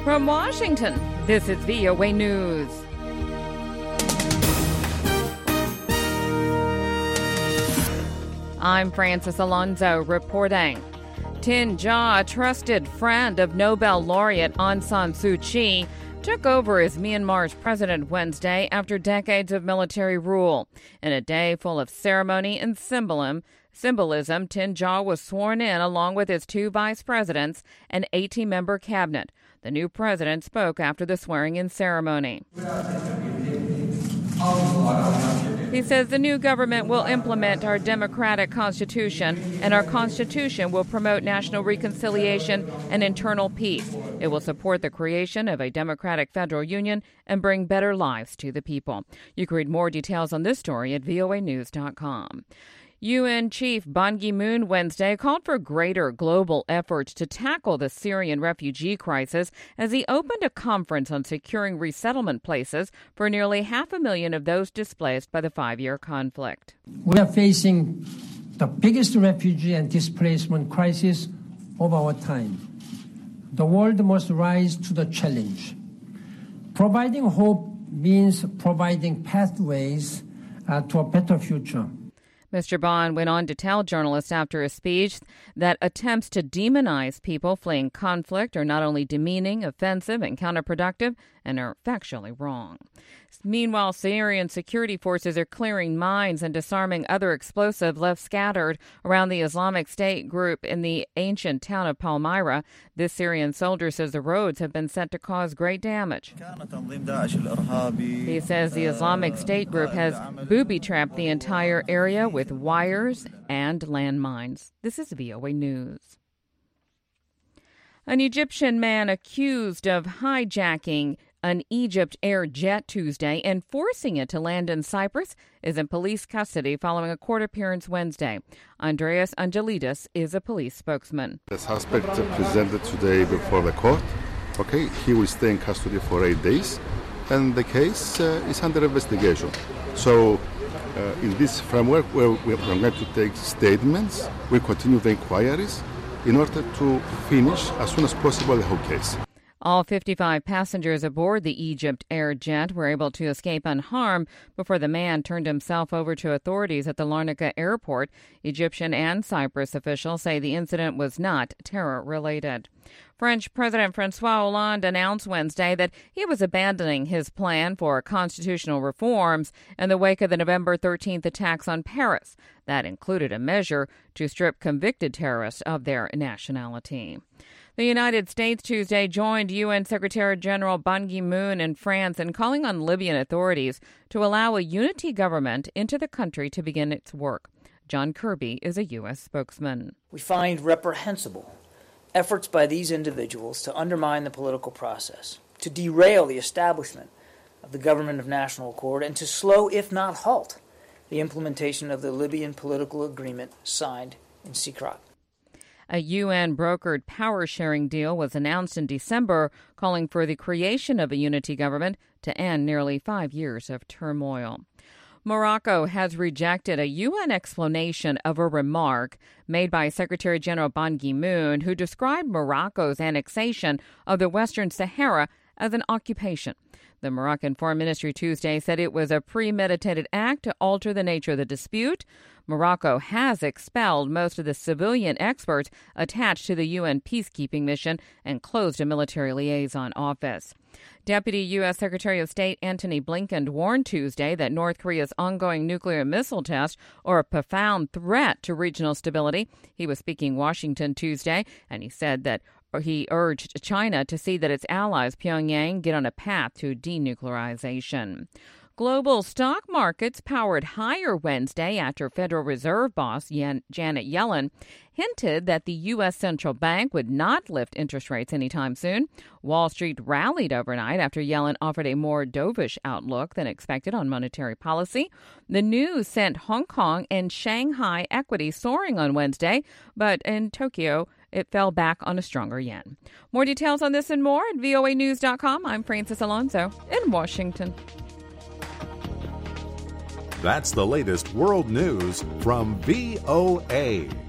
From Washington, this is VOA News. I'm Francis Alonso reporting. Tin Jha, a trusted friend of Nobel laureate Aung San Suu Kyi, took over as Myanmar's president Wednesday after decades of military rule. In a day full of ceremony and symbolism, Tin Jha was sworn in along with his two vice presidents and 18-member cabinet. The new president spoke after the swearing-in ceremony. He says the new government will implement our democratic constitution, and our constitution will promote national reconciliation and internal peace. It will support the creation of a democratic federal union and bring better lives to the people. You can read more details on this story at voanews.com. UN Chief Ban Ki-moon Wednesday called for greater global efforts to tackle the Syrian refugee crisis as he opened a conference on securing resettlement places for nearly 500,000 of those displaced by the 5-year conflict. We are facing the biggest refugee and displacement crisis of our time. The world must rise to the challenge. Providing hope means providing pathways to a better future. Mr. Ban went on to tell journalists after his speech that attempts to demonize people fleeing conflict are not only demeaning, offensive, and counterproductive, and are factually wrong. Meanwhile, Syrian security forces are clearing mines and disarming other explosives left scattered around the Islamic State group in the ancient town of Palmyra. This Syrian soldier says the roads have been set to cause great damage. He says the Islamic State group has booby-trapped the entire area with wires and landmines. This is VOA News. An Egyptian man accused of hijacking an Egypt Air jet Tuesday and forcing it to land in Cyprus is in police custody following a court appearance Wednesday. Andreas Angelidis is a police spokesman. The suspect presented today before the court. He will stay in custody for 8 days, and the case is under investigation. So, in this framework, where we're going to take statements, we continue the inquiries in order to finish as soon as possible the whole case. All 55 passengers aboard the Egypt Air jet were able to escape unharmed before the man turned himself over to authorities at the Larnaca airport. Egyptian and Cyprus officials say the incident was not terror-related. French President François Hollande announced Wednesday that he was abandoning his plan for constitutional reforms in the wake of the November 13th attacks on Paris. That included a measure to strip convicted terrorists of their nationality. The United States Tuesday joined UN Secretary-General Ban Ki-moon in France in calling on Libyan authorities to allow a unity government into the country to begin its work. John Kirby is a U.S. spokesman. We find reprehensible efforts by these individuals to undermine the political process, to derail the establishment of the government of national accord, and to slow, if not halt, the implementation of the Libyan political agreement signed in Sikrat. A UN-brokered power-sharing deal was announced in December, calling for the creation of a unity government to end nearly 5 years of turmoil. Morocco has rejected a UN explanation of a remark made by Secretary General Ban Ki-moon, who described Morocco's annexation of the Western Sahara as an occupation. The Moroccan Foreign Ministry Tuesday said it was a premeditated act to alter the nature of the dispute. Morocco has expelled most of the civilian experts attached to the UN peacekeeping mission and closed a military liaison office. Deputy U.S. Secretary of State Antony Blinken warned Tuesday that North Korea's ongoing nuclear missile test are a profound threat to regional stability. He was speaking in Washington Tuesday, and he said that he urged China to see that its allies, Pyongyang, get on a path to denuclearization. Global stock markets powered higher Wednesday after Federal Reserve boss Janet Yellen hinted that the U.S. Central Bank would not lift interest rates anytime soon. Wall Street rallied overnight after Yellen offered a more dovish outlook than expected on monetary policy. The news sent Hong Kong and Shanghai equities soaring on Wednesday, but in Tokyo, it fell back on a stronger yen. More details on this and more at voanews.com. I'm Francis Alonso in Washington. That's the latest world news from VOA.